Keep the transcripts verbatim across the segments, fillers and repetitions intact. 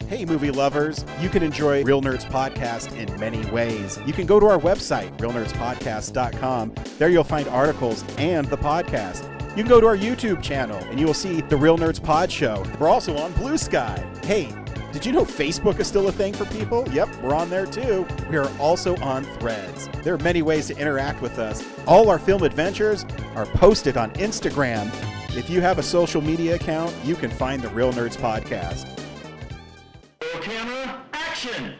Hey, movie lovers. You can enjoy Real Nerds Podcast in many ways. You can go to our website, real nerds podcast dot com. There you'll find articles and the podcast. You can go to our YouTube channel, and you will see the Real Nerds Pod Show. We're also on Blue Sky. Hey, did you know Facebook is still a thing for people? Yep, we're on there too. We are also on Threads. There are many ways to interact with us. All our film adventures are posted on Instagram. If you have a social media account, you can find the Real Nerds Podcast. Camera, action!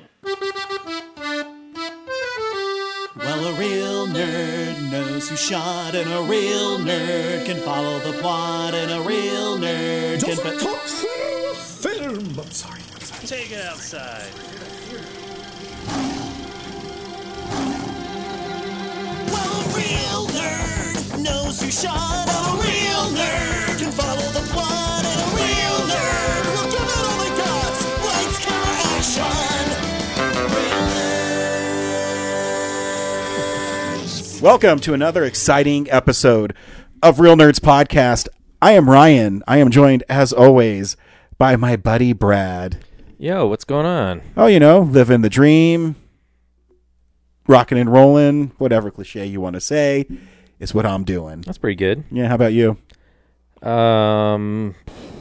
Well, a real nerd knows who shot, and a real nerd can follow the plot, and a real nerd Just can... talk film! I'm sorry, I'm sorry. Take it outside. Well, a real nerd knows who shot, and a real nerd can follow the plot, and a real nerd will give it all they got. Lights, camera, action! Real nerds. Welcome to another exciting episode of Real Nerds Podcast. I am Ryan. I am joined, as always, by my buddy Brad. Yo, what's going on? Oh, you know, living the dream, rocking and rolling, whatever cliche you want to say is what I'm doing. That's pretty good. Yeah, how about you? Um,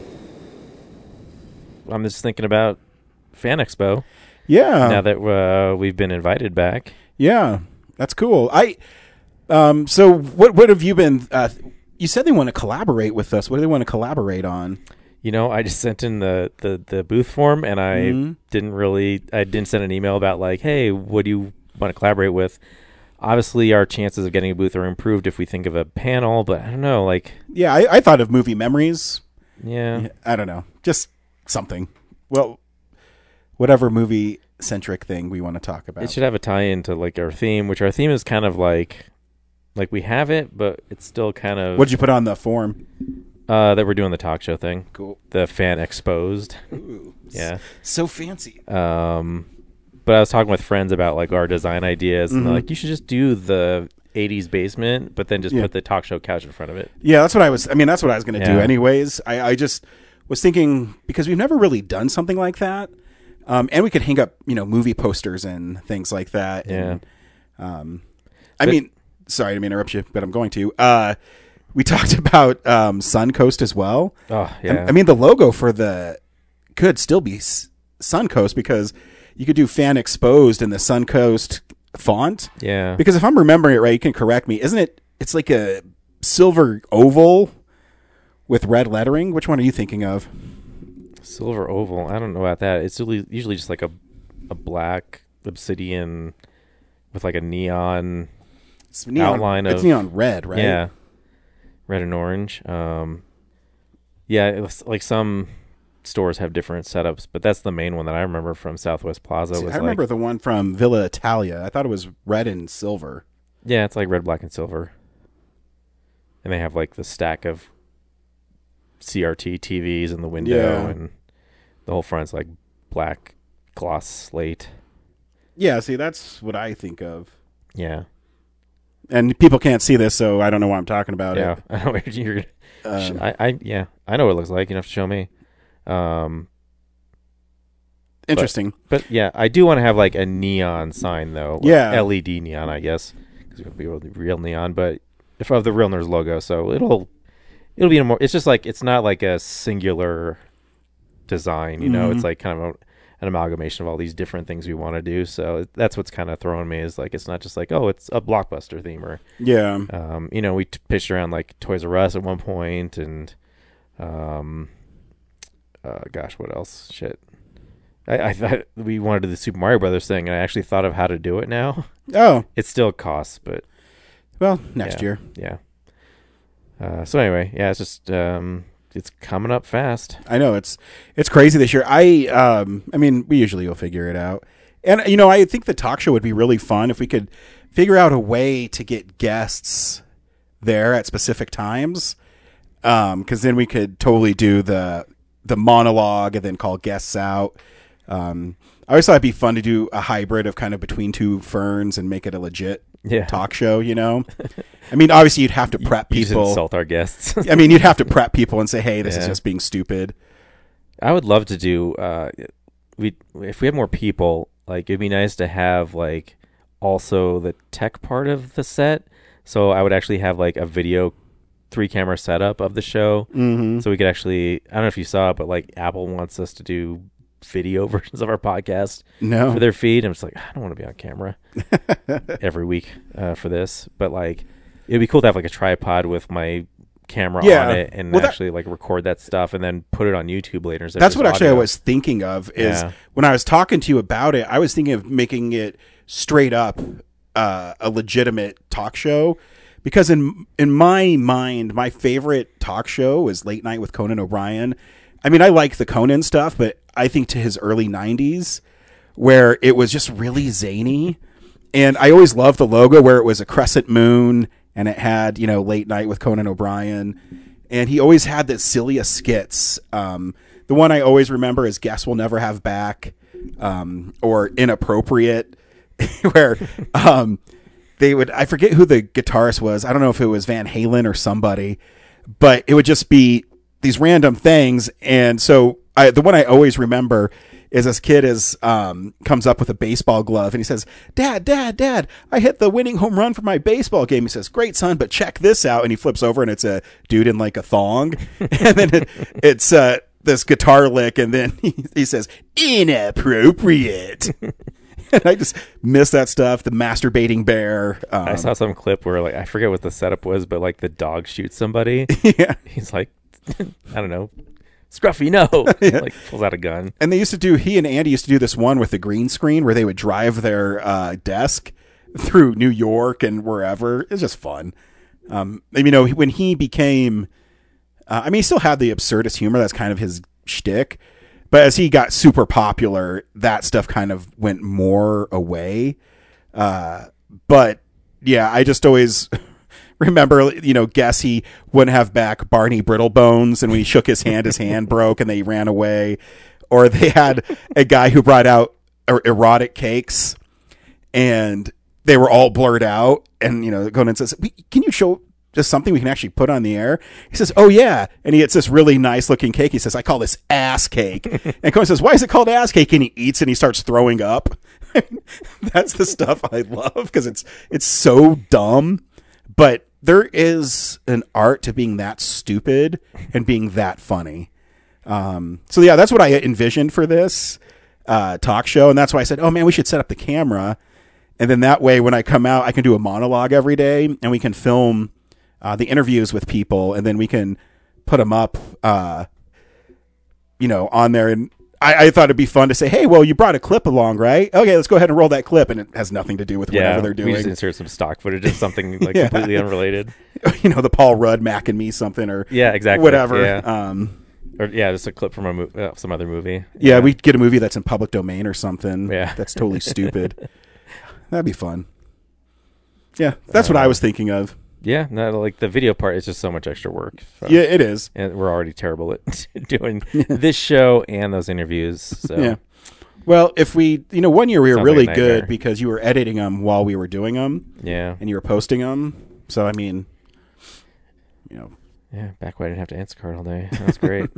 I'm just thinking about Fan Expo Yeah. now that uh, we've been invited back. Yeah, that's cool. I um so what what have you been uh you said they want to collaborate with us. What do they want to collaborate on? You know, I just sent in the, the, the booth form, and I Mhm. didn't really, I didn't send an email about like, hey, what do you want to collaborate with? Obviously, our chances of getting a booth are improved if we think of a panel, but I don't know, like, Yeah, I, I thought of movie memories. yeah. I don't know. Just something. Well, whatever movie centric thing we want to talk about. It should have a tie-in to like our theme, which our theme is kind of like, like we have it, but it's still kind of... What'd you put on the form? Uh, that we're doing the talk show thing. Cool. The Fan Exposed. Ooh, Yeah. So fancy. Um, but I was talking with friends about like our design ideas, and they're Mhm. like, you should just do the eighties basement, but then just Yeah. put the talk show couch in front of it. Yeah, that's what I was. I mean, that's what I was going to do Yeah. anyways. I, I just was thinking because we've never really done something like that, um, and we could hang up, you know, movie posters and things like that. And, um, I But- mean, sorry to interrupt you, but I'm going to. Uh, we talked about um, Suncoast as well. Oh yeah. I, I mean, the logo for the could still be S- Suncoast because you could do Fan Exposed in the Suncoast font. yeah. Because if I'm remembering it right, you can correct me. Isn't it? It's like a silver oval with red lettering. Which one are you thinking of? Silver oval. I don't know about that. It's usually usually just like a a black obsidian with like a neon. It's neon, Outline It's of- neon red, right? Yeah. Red and orange. Um, yeah, it was like some stores have different setups, but that's the main one that I remember from Southwest Plaza. See, was I remember like, the one from Villa Italia. I thought it was red and silver. yeah, it's like red, black, and silver, and they have like the stack of C R T T Vs in the window, Yeah. and the whole front's like black gloss slate. Yeah, see, that's what I think of. Yeah, And people can't see this, so I don't know why I'm talking about yeah. it. I know what you're. Um, I, I yeah, I know what it looks like. You don't have to show me. Um, interesting. But yeah, I do want to have like a neon sign though. Like Yeah. L E D neon, I guess, because it's gonna be real neon. But if I have the Real Nerds logo, so it'll it'll be a more. It's just like it's not like a singular design, you know. Mhm. It's like kind of a, an amalgamation of all these different things we want to do. So that's what's kind of throwing me is like it's not just like oh, it's a blockbuster theme or Yeah. um, you know, we t- pitched around like Toys R Us at one point and um, uh, gosh, what else? Shit. I, I thought we wanted to do the Super Mario Brothers thing, and I actually thought of how to do it now. Oh, It still costs, but well, next yeah, year. yeah. Uh, so anyway, yeah, it's just um, it's coming up fast. I know it's it's crazy this year. I um I mean we usually will figure it out, and you know I think the talk show would be really fun if we could figure out a way to get guests there at specific times, um because then we could totally do the the monologue and then call guests out. Um, I always thought it'd be fun to do a hybrid of kind of between two ferns and make it a legit Yeah. talk show. You know, I mean obviously you'd have to prep You just people. insult our guests. I mean you'd have to prep people and say, hey, this is Yeah. just being stupid. I would love to do uh, we if we had more people, like it'd be nice to have like also the tech part of the set. So I would actually have like a video three camera setup of the show, Mm-hmm. so we could actually. I don't know if you saw it, but like Apple wants us to do video versions of our podcast No. for their feed. I'm just like, I don't want to be on camera every week uh, for this, but like it'd be cool to have like a tripod with my camera Yeah. on it and Well, that- actually like record that stuff and then put it on YouTube later. instead of That's just what actually I audio. was thinking of is Yeah. when I was talking to you about it, I was thinking of making it straight up uh, a legitimate talk show, because in in my mind, my favorite talk show is Late Night with Conan O'Brien. I mean, I like the Conan stuff, but I think to his early nineties where it was just really zany. And I always loved the logo where it was a crescent moon and it had, you know, Late Night with Conan O'Brien. And he always had the silliest skits. Um, the one I always remember is Guess We'll Never Have Back, um, or Inappropriate, where um, they would, I forget who the guitarist was. I don't know if it was Van Halen or somebody, but it would just be these random things. And so I, the one I always remember is this kid is um, comes up with a baseball glove and he says, Dad, Dad, Dad, I hit the winning home run for my baseball game. He says, great, son, but check this out. And he flips over and it's a dude in like a thong. And then it, it's uh, this guitar lick. And then he, he says, inappropriate. And I just miss that stuff. The masturbating bear. Um, I saw some clip where like I forget what the setup was, but like the dog shoots somebody. yeah. He's like, I don't know, Scruffy, no, like pulls out a gun. And they used to do, he and Andy used to do this one with the green screen where they would drive their uh, desk through New York and wherever. It's just fun. Um, and, you know, when he became, uh, I mean, he still had the absurdist humor. That's kind of his shtick. But as he got super popular, that stuff kind of went more away. Uh, but yeah, I just always remember, you know, guess he wouldn't have back Barney Brittlebones, and when he shook his hand, his hand broke and they ran away. Or they had a guy who brought out er- erotic cakes and they were all blurred out. And, you know, Conan says, "We- can you show just something we can actually put on the air?" He says, "Oh yeah." And he gets this really nice looking cake. He says, "I call this ass cake." And Conan says, "Why is it called ass cake?" And he eats and he starts throwing up. That's the stuff I love because it's, it's so dumb, but there is an art to being that stupid and being that funny. Um, so yeah, that's what I envisioned for this uh, talk show. And that's why I said, oh man, we should set up the camera. And then that way, when I come out, I can do a monologue every day and we can film uh, the interviews with people and then we can put them up, uh, you know, on there. And I, I thought it'd be fun to say, hey, well, you brought a clip along, right? Okay, let's go ahead and roll that clip. And it has nothing to do with Yeah, whatever they're we just doing. insert some stock footage of something like Yeah. completely unrelated. You know, the Paul Rudd Mac and Me something or Yeah, exactly. whatever. Yeah. Um, Or yeah, just a clip from a mo- uh, some other movie. yeah, we get a movie that's in public domain or something. Yeah. That's totally stupid. That'd be fun. Yeah, that's what I was thinking of. Yeah, no, like the video part is just so much extra work. So. Yeah, it is. And we're already terrible at doing this show and those interviews. So Yeah. Well, if we, you know, one year we were Sounds really like a nightmare. good because you were editing them while we were doing them yeah, and you were posting them. So, I mean, you know, yeah. Back when I didn't have to answer card all day. That's great.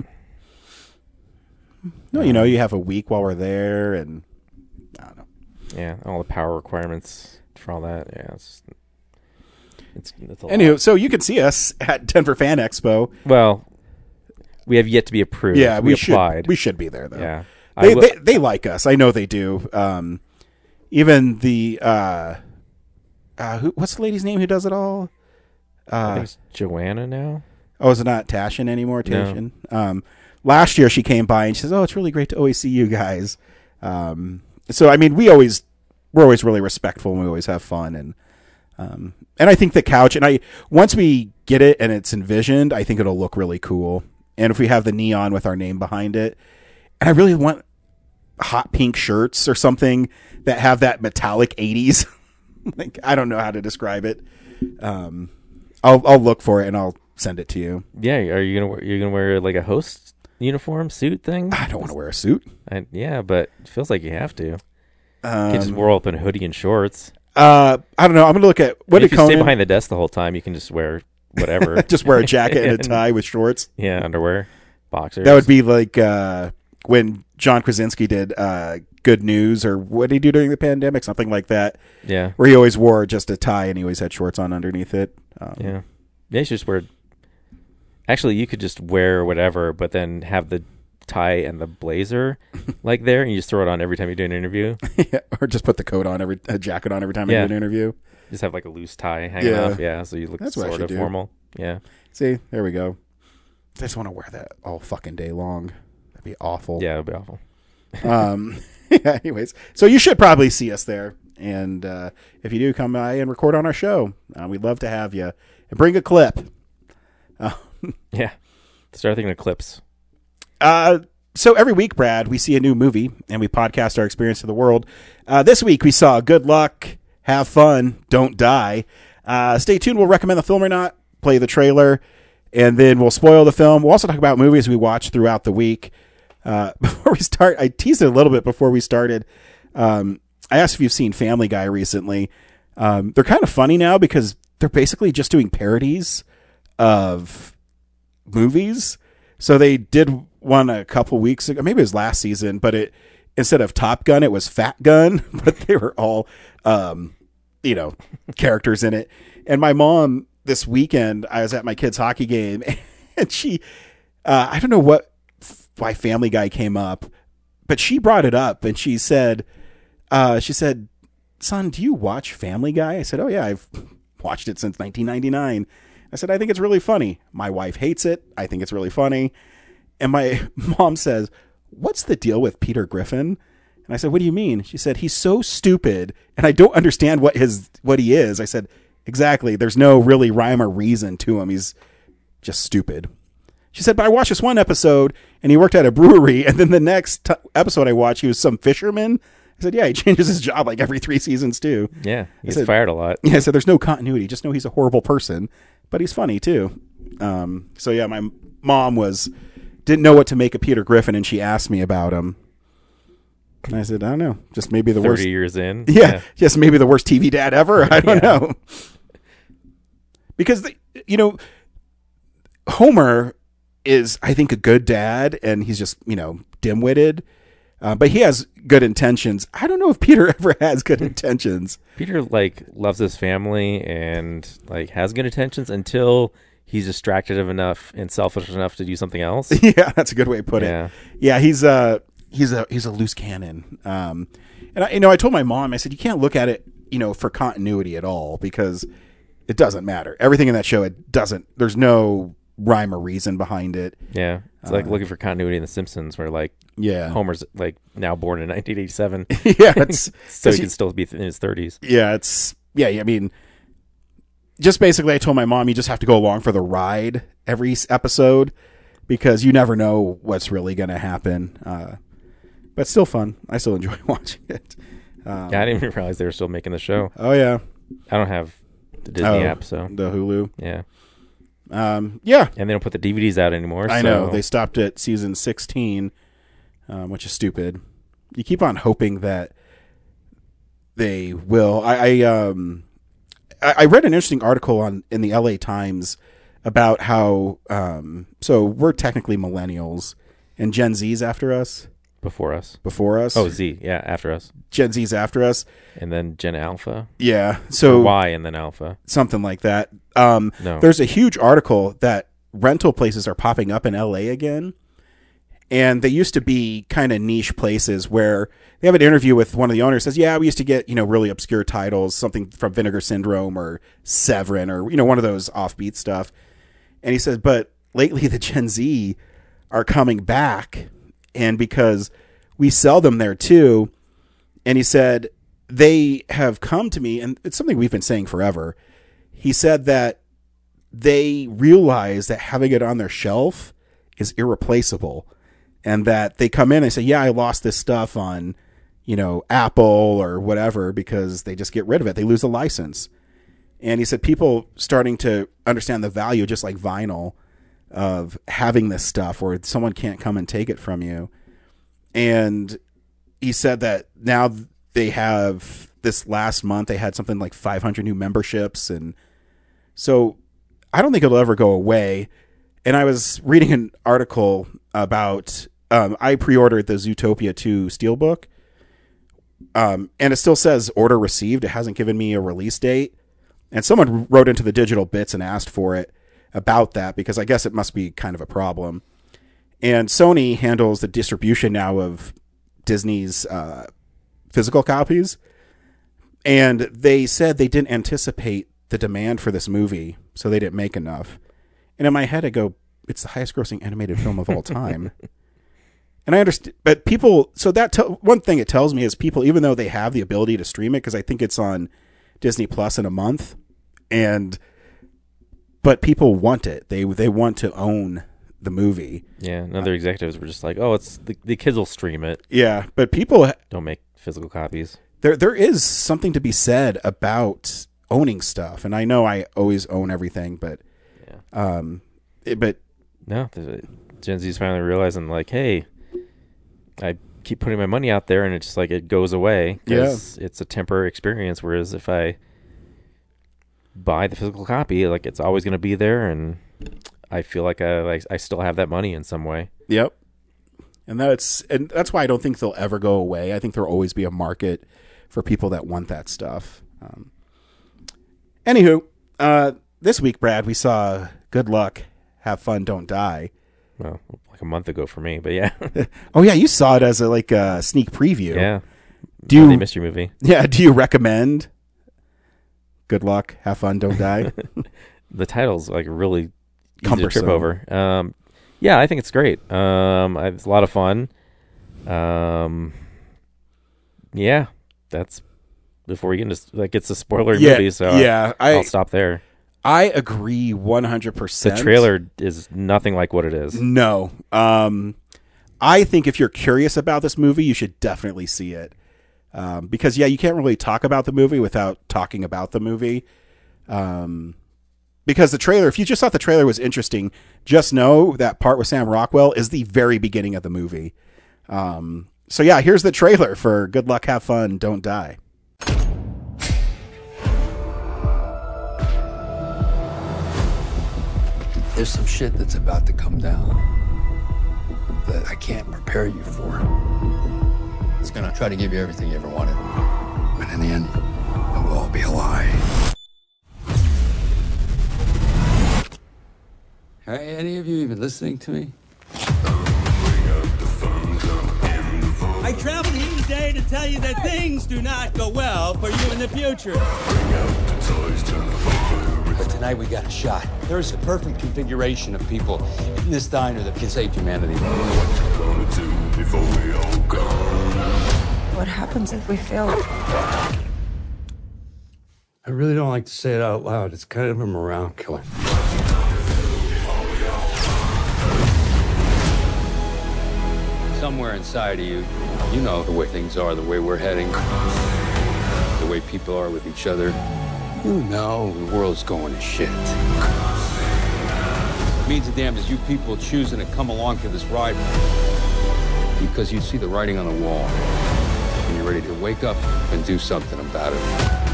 no, you know, you have a week while we're there and I don't know. Yeah, all the power requirements for all that. Yeah, it's it's, it's a lot. Anywho, so you can see us at Denver Fan Expo. Well, we have yet to be approved. Yeah, we, we, should. applied. We should be there though. yeah, They, I will- they they like us. I know they do. Um, even the uh, uh, who, what's the lady's name who does it all? I Uh, think it's Joanna now. oh, is it not Tashin anymore? No. Tashin. Um, last year she came by and she says, "Oh, it's really great to always see you guys." Um, so I mean, we always we're always really respectful and we always have fun and um, and I think the couch and I once we get it and it's envisioned, I think it'll look really cool. And if we have the neon with our name behind it, and I really want hot pink shirts or something that have that metallic eighties. Like I don't know how to describe it. Um, I'll I'll look for it and I'll send it to you. Yeah, are you gonna wear, you're gonna wear like a host uniform suit thing? I don't want to wear a suit. I, yeah, but it feels like you have to. You Um, can just roll up in a hoodie and shorts. uh, I don't know. I'm gonna look at what And if did you stay Conan behind the desk the whole time, you can just wear whatever. just wear a jacket and a And- tie with shorts. Yeah, underwear, boxers. That would be like uh, when John Krasinski did uh, Good News, or what did he do during the pandemic? Something like that. Yeah. Where he always wore just a tie and he always had shorts on underneath it. Um, Yeah. Yeah, you should just wear... Actually, you could just wear whatever, but then have the tie and the blazer like there, and you just throw it on every time you do an interview. yeah, or just put the coat on, every a jacket on every time Yeah. you do an interview. Just have like a loose tie hanging Yeah. off. Yeah, so you look That's what I sort should of do. formal. Yeah. See, there we go. I just want to wear that all fucking day long. That'd be awful. Yeah, it would be awful. Um. yeah, anyways, so you should probably see us there. And uh, if you do, come by and record on our show. Uh, we'd love to have you. And bring a clip. Uh, Yeah. Start thinking of clips. Uh, so every week, Brad, we see a new movie and we podcast our experience of the world. Uh, this week we saw Good Luck, Have Fun, Don't Die. Uh, stay tuned. We'll recommend the film or not, play the trailer, and then we'll spoil the film. We'll also talk about movies we watched throughout the week. Uh, before we start, I teased it a little bit before we started. Um, I asked if you've seen Family Guy recently. Um, they're kind of funny now because they're basically just doing parodies of movies. So they did one a couple weeks ago, maybe it was last season, but it instead of Top Gun, it was Fat Gun, but they were all, um, you know, characters in it. And my mom this weekend, I was at my kid's hockey game, and she, uh, I don't know what why Family Guy came up, but she brought it up, and she said, uh, she said, "Son, do you watch Family Guy?" I said, "Oh yeah, I've watched it since nineteen ninety-nine." I said, "I think it's really funny. My wife hates it. I think it's really funny." And my mom says, "What's the deal with Peter Griffin?" And I said, "What do you mean?" She said, "He's so stupid, and I don't understand what his what he is." I said, "Exactly. There's no really rhyme or reason to him. He's just stupid." She said, "But I watched this one episode, and he worked at a brewery, and then the next t- episode I watched, he was some fisherman." I said, "Yeah, he changes his job like every three seasons too." Yeah, he's said- fired a lot. Yeah, I said, "There's no continuity. Just know he's a horrible person, but he's funny too." Um, so yeah, my mom was didn't know what to make of Peter Griffin, and she asked me about him. And I said, "I don't know. Just maybe the Thirty worst." years in. Yeah, just maybe the worst T V dad ever. I don't Yeah. know. Because the, you know, Homer is, I think, a good dad, and he's just, you know, dim-witted. Uh, but he has good intentions. I don't know if Peter ever has good intentions. Peter like loves his family and like has good intentions until he's distracted enough and selfish enough to do something else. Yeah, that's a good way to put Yeah. it. Yeah, he's a he's a he's a loose cannon. Um, and I, you know, I told my mom, I said, you can't look at it, you know, for continuity at all because it doesn't matter. Everything in that show, it doesn't. There's no rhyme or reason behind it. Yeah, it's like looking for continuity in The Simpsons, where like Yeah, Homer's like now born in nineteen eighty-seven, yeah, it's so he he- can still be in his thirties. yeah, it's yeah. I mean, just basically, I told my mom, you just have to go along for the ride every s- episode because you never know what's really going to happen. Uh, but still fun. I still enjoy watching it. Um, Yeah, I didn't even realize they were still making the show. Oh yeah, I don't have the Disney Oh, app, so the Hulu. yeah, Um, yeah, and they don't put the D V Ds out anymore. I so- know they stopped at season sixteen, um, which is stupid. You keep on hoping that they will. I, I um, I, I read an interesting article on in the L A Times about how um, so we're technically millennials and Gen Z's after us, before us. before us. Oh, Z, yeah, after us, Gen Z's after us. and then Gen Alpha, Yeah, so Y, and then Alpha. something like that. Um, No. There's a huge article that rental places are popping up in L A again. And they used to be kind of niche places where they have an interview with one of the owners says, yeah, we used to get, you know, really obscure titles, something from Vinegar Syndrome or Severin or, you know, one of those offbeat stuff. And he says, but lately the Gen Z are coming back. And because we sell them there too. And he said, they have come to me, and it's something we've been saying forever. He said that they realize that having it on their shelf is irreplaceable, and that they come in and they say, yeah, I lost this stuff on, you know, Apple or whatever, because they just get rid of it. They lose the license. And he said people starting to understand the value, just like vinyl, of having this stuff where someone can't come and take it from you. And he said that now they have, this last month, they had something like five hundred new memberships. And so I don't think it'll ever go away. And I was reading an article about um, I pre-ordered the Zootopia two Steelbook, um, and it still says order received. It hasn't given me a release date. And someone wrote into the Digital Bits and asked for it about that, because I guess it must be kind of a problem. And Sony handles the distribution now of Disney's uh, physical copies. And they said they didn't anticipate the demand for this movie, so they didn't make enough. And in my head, I go, it's the highest grossing animated film of all time. And I understand, but people, so that, te- one thing it tells me is people, even though they have the ability to stream it, because I think it's on Disney Plus in a month, and, but people want it. They, they want to own the movie. Yeah. And other executives were just like, oh, it's the, the kids will stream it. Yeah. But people Don't make physical copies. There, there is something to be said about owning stuff. And I know I always own everything, but, Yeah. um, it, but No, the- Gen Z's finally realizing, like, hey, I keep putting my money out there, and it's just like it goes away because it's a temporary experience. Whereas if I buy the physical copy, like, it's always going to be there, and I feel like I like I still have that money in some way. Yep. And that's and that's why I don't think they'll ever go away. I think there'll always be a market for people that want that stuff. Um, anywho, uh, this week, Brad, we saw Good Luck, Have Fun, Don't Die. Well, like a month ago for me, but yeah, Oh yeah, you saw it as a like a sneak preview. yeah. Do you, Monday mystery movie. yeah, do you recommend Good Luck, Have Fun, Don't Die? The title's like really easy to Cumbersome. trip over. Um, yeah, I think it's great. Um, I- it's a lot of fun. Um, yeah, that's before we get into like it's a spoiler Yeah, movie, so yeah, I- I'll stop there. I agree one hundred The percent. trailer is nothing like what it is. No. Um, I think if you're curious about this movie, you should definitely see it. Um, because, yeah, you can't really talk about the movie without talking about the movie. Um, because the trailer, if you just thought the trailer was interesting, just know that part with Sam Rockwell is the very beginning of the movie. Um, so, yeah, here's the trailer for Good Luck, Have Fun, Don't Die. There's some shit that's about to come down that I can't prepare you for. It's gonna try to give you everything you ever wanted. But in the end, it will all be a lie. Are any of you even listening to me? I traveled here today to tell you that things do not go well for you in the future. But tonight we got a shot. There's a perfect configuration of people in this diner that can save humanity. What happens if we fail? I really don't like to say it out loud. It's kind of a morale killer. Somewhere inside of you, you know the way things are, the way we're heading, the way people are with each other. You know the world's going to shit. It means the damn is you people choosing to come along for this ride because you see the writing on the wall and you're ready to wake up and do something about it.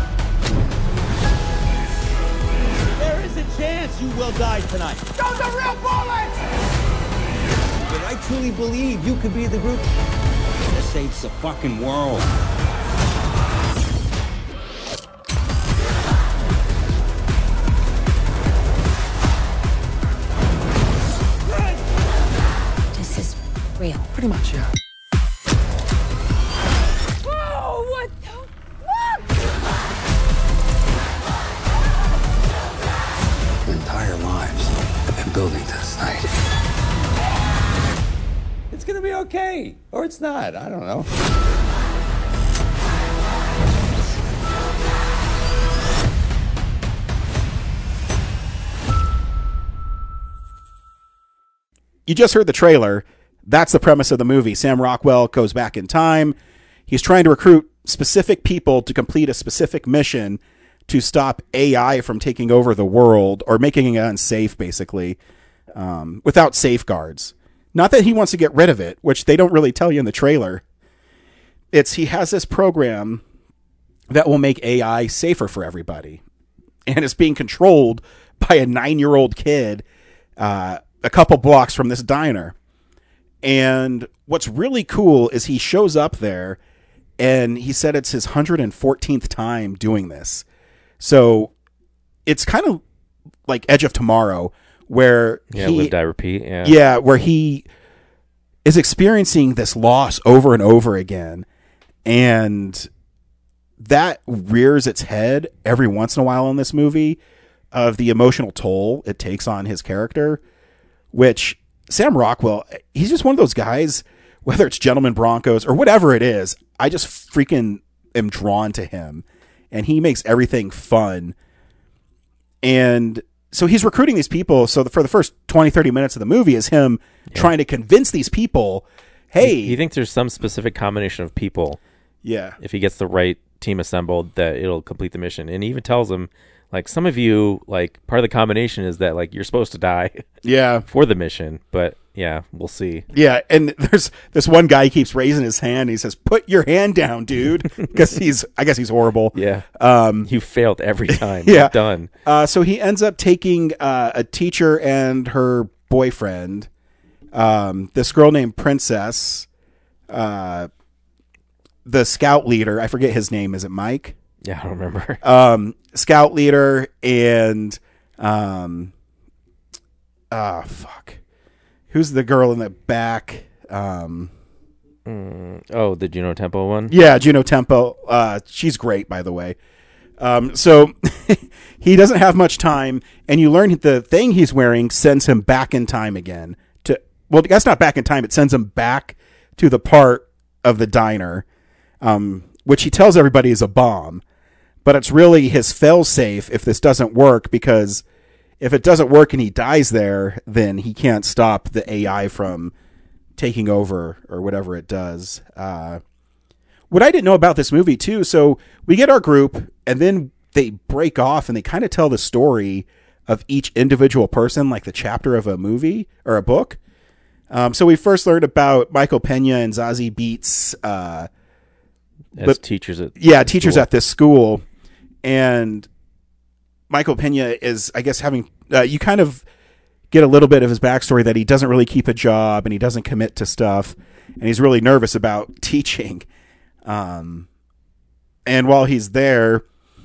There is a chance you will die tonight. Those are real bullets! But I truly believe you could be the group that saves the fucking world. This is real. Pretty much, yeah. Whoa, what the fuck? Their entire lives have been building to this night. It's gonna be okay. Or it's not. I don't know. You just heard the trailer. That's the premise of the movie. Sam Rockwell goes back in time. He's trying to recruit specific people to complete a specific mission to stop A I from taking over the world or making it unsafe, basically, um, without safeguards. Not that he wants to get rid of it, which they don't really tell you in the trailer. It's he has this program that will make A I safer for everybody. And it's being controlled by a nine-year-old kid uh, a couple blocks from this diner. And what's really cool is he shows up there, and he said it's his one hundred fourteenth time doing this. So it's kind of like Edge of Tomorrow, where Yeah, he, live, die, repeat. Yeah. yeah, where he is experiencing this loss over and over again, and that rears its head every once in a while in this movie of the emotional toll it takes on his character, which Sam Rockwell, he's just one of those guys, whether it's Gentleman Broncos or whatever it is, I just freaking am drawn to him, and he makes everything fun. And so he's recruiting these people. So the, for the first twenty, thirty minutes of the movie is him yeah. trying to convince these people, hey. He, he thinks there's some specific combination of people. Yeah. If he gets the right team assembled, that it'll complete the mission. And he even tells them, like, some of you, like, part of the combination is that, like, you're supposed to die. Yeah. For the mission. But, yeah, we'll see. Yeah, and there's this one guy, he keeps raising his hand. He says, put your hand down, dude. Because he's, I guess he's horrible. Yeah. Um, you failed every time. Yeah. You're done. Uh, so he ends up taking uh, a teacher and her boyfriend, um, this girl named Princess, uh, the scout leader. I forget his name. Is it Mike? Yeah, I don't remember. Um, scout leader and, um, ah, oh, fuck. Who's the girl in the back? Um, mm, oh, the Juno Temple one? Yeah, Juno Temple. Uh, she's great, by the way. Um, so he doesn't have much time, and you learn the thing he's wearing sends him back in time again. To well, that's not back in time. It sends him back to the part of the diner, um, which he tells everybody is a bomb. But it's really his fail-safe if this doesn't work, because if it doesn't work and he dies there, then he can't stop the A I from taking over or whatever it does. Uh, what I didn't know about this movie, too, so we get our group, and then they break off, and they kind of tell the story of each individual person, like the chapter of a movie or a book. Um, so we first learned about Michael Pena and Zazie Beetz. Uh, As but, teachers at Yeah, teachers school. at this school. And Michael Pena is, I guess, having, uh, you kind of get a little bit of his backstory that he doesn't really keep a job and he doesn't commit to stuff. And he's really nervous about teaching. Um, and while he's there,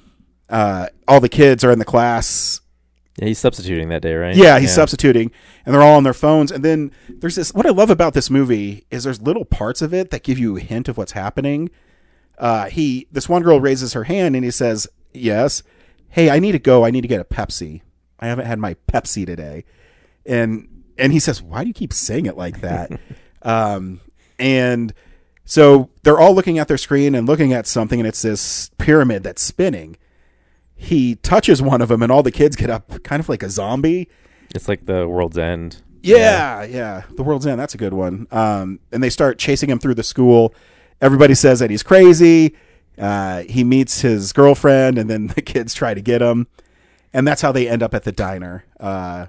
uh, all the kids are in the class. Yeah, he's substituting that day, right? Yeah, he's yeah. substituting. And they're all on their phones. And then there's this, what I love about this movie is there's little parts of it that give you a hint of what's happening. Uh, he, this one girl raises her hand and he says, yes. Hey, I need to go. I need to get a Pepsi. I haven't had my Pepsi today. And, and he says, why do you keep saying it like that? um, and so they're all looking at their screen and looking at something, and it's this pyramid that's spinning. He touches one of them and all the kids get up kind of like a zombie. It's like the World's End. Yeah. Yeah. yeah. The World's End. That's a good one. Um, and they start chasing him through the school. Everybody says that he's crazy. Uh, he meets his girlfriend, and then the kids try to get him. And that's how they end up at the diner. Uh,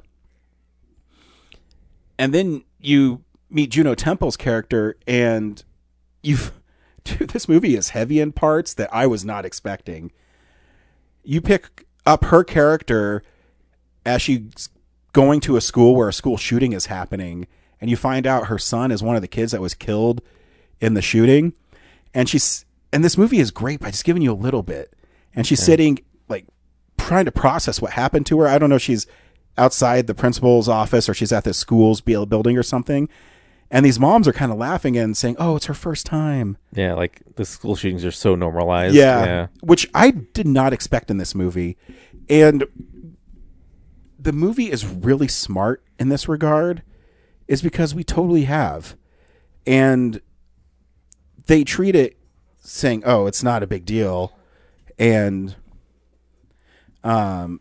and then you meet Juno Temple's character, and you've... Dude, this movie is heavy in parts that I was not expecting. You pick up her character as she's going to a school where a school shooting is happening, and you find out her son is one of the kids that was killed in the shooting. And she's, and this movie is great by just giving you a little bit. And she's yeah. sitting, like, trying to process what happened to her. I don't know if she's outside the principal's office or she's at the school's building or something. And these moms are kind of laughing and saying, oh, it's her first time. Yeah, like the school shootings are so normalized. Yeah, yeah. Which I did not expect in this movie. And the movie is really smart in this regard, is because we totally have. And they treat it saying, oh, it's not a big deal. And um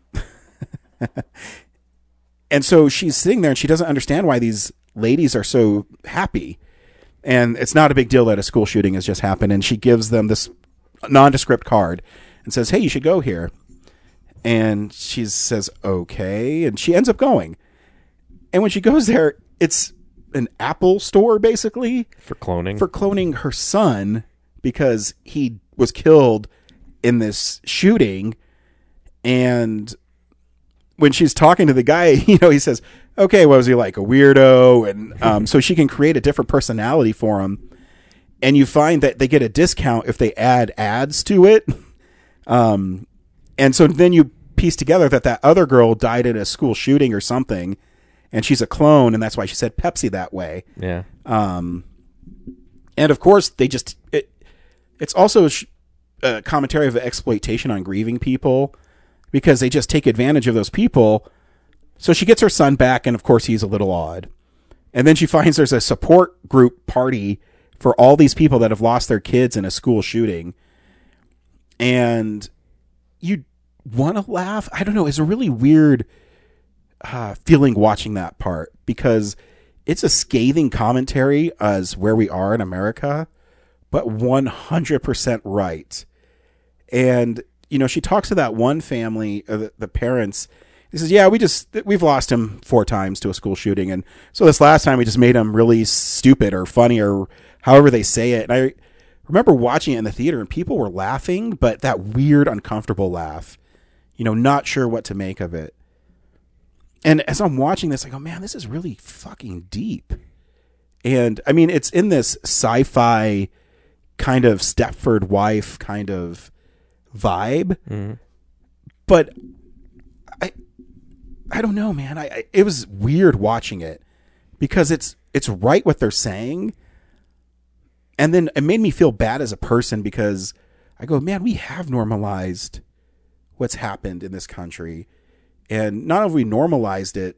and so she's sitting there and she doesn't understand why these ladies are so happy. And it's not a big deal that a school shooting has just happened. And she gives them this nondescript card and says, hey, you should go here. And she says, okay. And she ends up going. And when she goes there, it's an Apple store, basically. For cloning. For cloning her son, because he was killed in this shooting. And when she's talking to the guy, you know, he says, okay, what was he like? A weirdo? And um, so she can create a different personality for him. And you find that they get a discount if they add ads to it. Um, and so then you piece together that that other girl died in a school shooting or something, and she's a clone, and that's why she said Pepsi that way. Yeah. Um, and of course, they just it, it's also a commentary of exploitation on grieving people, because they just take advantage of those people. So she gets her son back, and of course, he's a little odd. And then she finds there's a support group party for all these people that have lost their kids in a school shooting. And you want to laugh. I don't know. It's a really weird uh, feeling watching that part, because it's a scathing commentary as where we are in America, but one hundred percent right. And, you know, she talks to that one family, uh, the, the parents. He says, yeah, we just, we've lost him four times to a school shooting. And so this last time we just made him really stupid or funny or however they say it. And I remember watching it in the theater and people were laughing, but that weird, uncomfortable laugh, you know, not sure what to make of it. And as I'm watching this, I go, man, this is really fucking deep. And I mean, it's in this sci-fi kind of Stepford wife kind of vibe, mm-hmm. but I, I don't know, man. I, I it was weird watching it, because it's it's right what they're saying, and then it made me feel bad as a person, because I go, man, we have normalized what's happened in this country, and not only have we normalized it,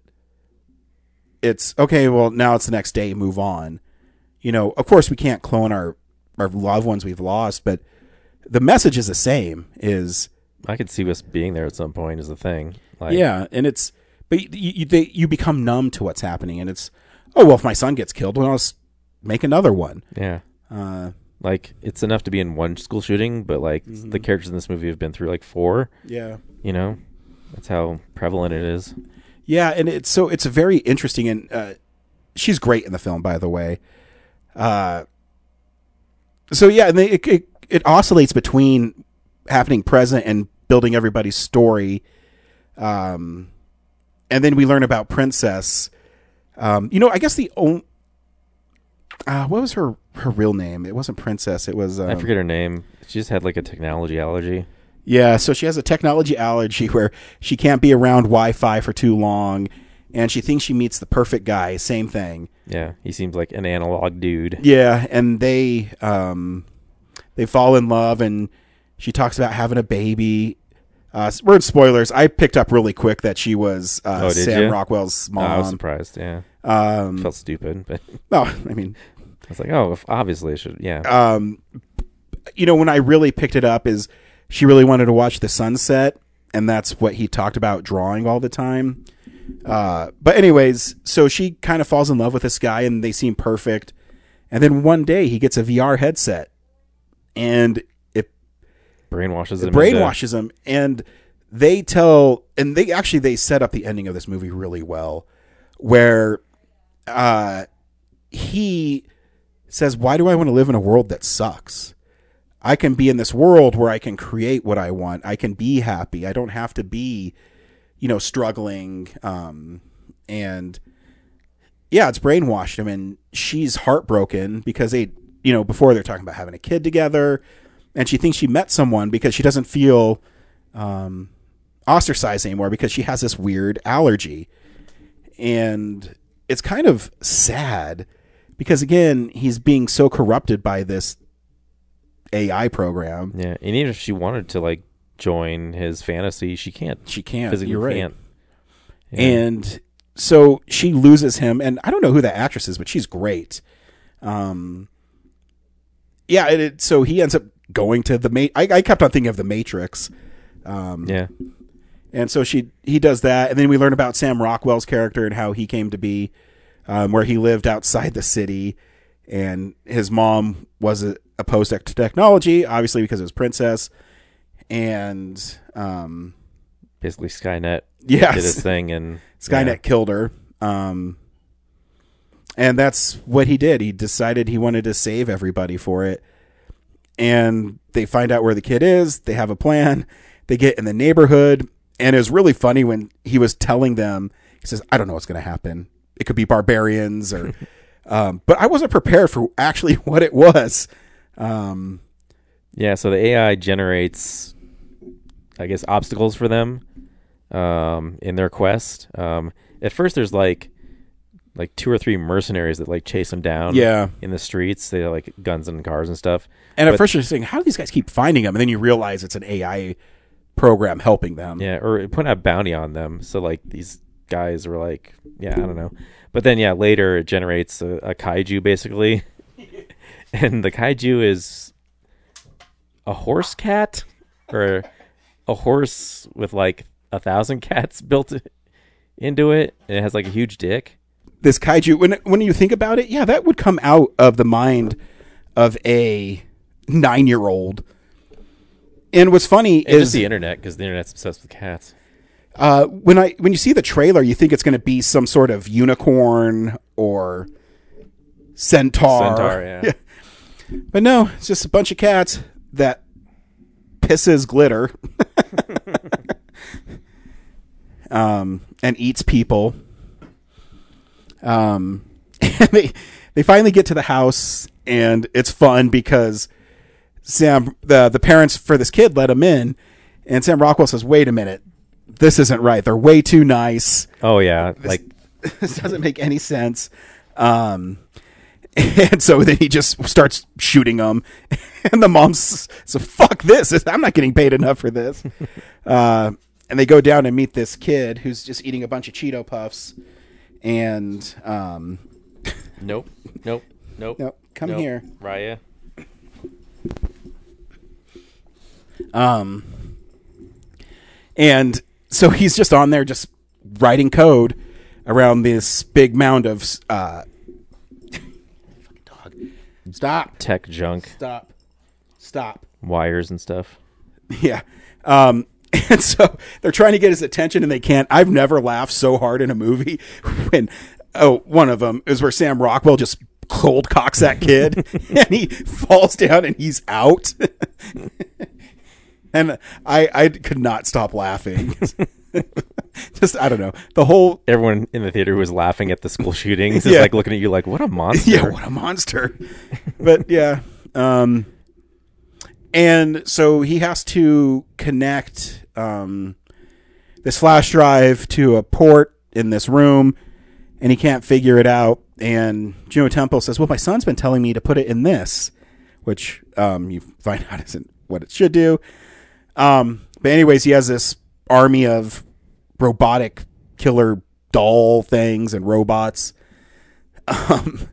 it's okay. Well, now it's the next day, move on. You know, of course, we can't clone our our loved ones we've lost, but the message is the same. Is I could see us being there at some point is the thing. Like, yeah, and it's but you you, they, you become numb to what's happening, and it's, oh well, if my son gets killed, well, let's make another one. Yeah, uh, like it's enough to be in one school shooting, but like mm-hmm. the characters in this movie have been through like four. Yeah, you know, that's how prevalent it is. Yeah, and it's so it's very interesting, and uh, she's great in the film, by the way. Uh, so yeah, and they, it, it it oscillates between happening present and building everybody's story. Um, and then we learn about Princess. Um, you know, I guess the only, uh, what was her, her real name? It wasn't Princess. It was, um, I forget her name. She just had like a technology allergy. Yeah. So she has a technology allergy where she can't be around Wi-Fi for too long, and she thinks she meets the perfect guy. Same thing. Yeah. He seems like an analog dude. Yeah. And they, um, they fall in love, and she talks about having a baby. Uh, we're in spoilers. I picked up really quick that she was uh, oh, did Sam you? Rockwell's mom. Oh, I was surprised. Yeah, um, felt stupid, but no, I mean, I was like, oh, obviously, it should. Yeah. Um, you know, when I really picked it up is she really wanted to watch the sunset, and that's what he talked about drawing all the time. Uh, but anyways, so she kind of falls in love with this guy, and they seem perfect. And then one day he gets a V R headset, and brainwashes him. Brainwashes him, and they tell, and they actually they set up the ending of this movie really well, where uh, he says, "Why do I want to live in a world that sucks? I can be in this world where I can create what I want. I can be happy. I don't have to be, you know, struggling." Um, and yeah, it's brainwashed him, and she's heartbroken because they, you know, before they're talking about having a kid together. And she thinks she met someone because she doesn't feel um, ostracized anymore because she has this weird allergy. And it's kind of sad because, again, he's being so corrupted by this A I program. Yeah, and even if she wanted to, like, join his fantasy, she can't. She can't. Physically You're right. can't. Yeah. And so she loses him. And I don't know who that actress is, but she's great. Um, yeah, it, it, so he ends up going to the ma- I, I kept on thinking of the Matrix. Um, yeah. And so she he does that, and then we learn about Sam Rockwell's character and how he came to be, um, where he lived outside the city, and his mom was a, opposed to technology, obviously because it was Princess, and um, basically Skynet yes. did his thing, and Skynet yeah. killed her. Um, and that's what he did. He decided he wanted to save everybody for it. And they find out where the kid is. They have a plan. They get in the neighborhood. And it was really funny when he was telling them, He says, I don't know what's going to happen. It could be barbarians or, um, but I wasn't prepared for actually what it was. Um, yeah. So the A I generates, I guess, obstacles for them, um, in their quest. Um, at first there's like, like two or three mercenaries that like chase them down Yeah. in the streets. They have like guns and cars and stuff. And at But- first you're saying, how do these guys keep finding them? And then you realize it's an A I program helping them. Yeah, or putting a bounty on them. So like these guys were like, yeah, I don't know. But then yeah, later it generates a, a kaiju basically, and the kaiju is a horse cat or a horse with like a thousand cats built into it, and it has like a huge dick. This kaiju, when when you think about it, yeah, that would come out of the mind of a nine-year-old. And what's funny It's is just the internet, because the internet's obsessed with cats. Uh, when I when you see the trailer, you think it's going to be some sort of unicorn or centaur. Centaur, yeah. But no, it's just a bunch of cats that pisses glitter um, and eats people. Um, and they they finally get to the house, and it's fun because Sam, the the parents for this kid, let him in, and Sam Rockwell says, "Wait a minute. This isn't right. They're way too nice. Oh yeah, like This doesn't make any sense." Um, and so then he just starts shooting them. And the mom's so, fuck this. I'm not getting paid enough for this. uh, and they go down and meet this kid who's just eating a bunch of Cheeto Puffs. And um, nope, nope, nope. Nope, come nope. here. Raya. Um, and so he's just on there just writing code around this big mound of uh fucking dog. Stop. Tech junk. Stop. Stop. Wires and stuff. Yeah. Um and so they're trying to get his attention and they can't. I've never laughed so hard in a movie when oh one of them is where Sam Rockwell just cold cocks that kid and he falls down and he's out. And I, I could not stop laughing. Just, I don't know. The whole... Everyone in the theater was laughing at the school shootings. It's Yeah. like looking at you like, what a monster. Yeah, what a monster. But yeah. Um, and so he has to connect um, this flash drive to a port in this room, and he can't figure it out. And Juno Temple says, well, my son's been telling me to put it in this, which um, you find out isn't what it should do. Um, but anyways, he has this army of robotic killer doll things and robots. Um,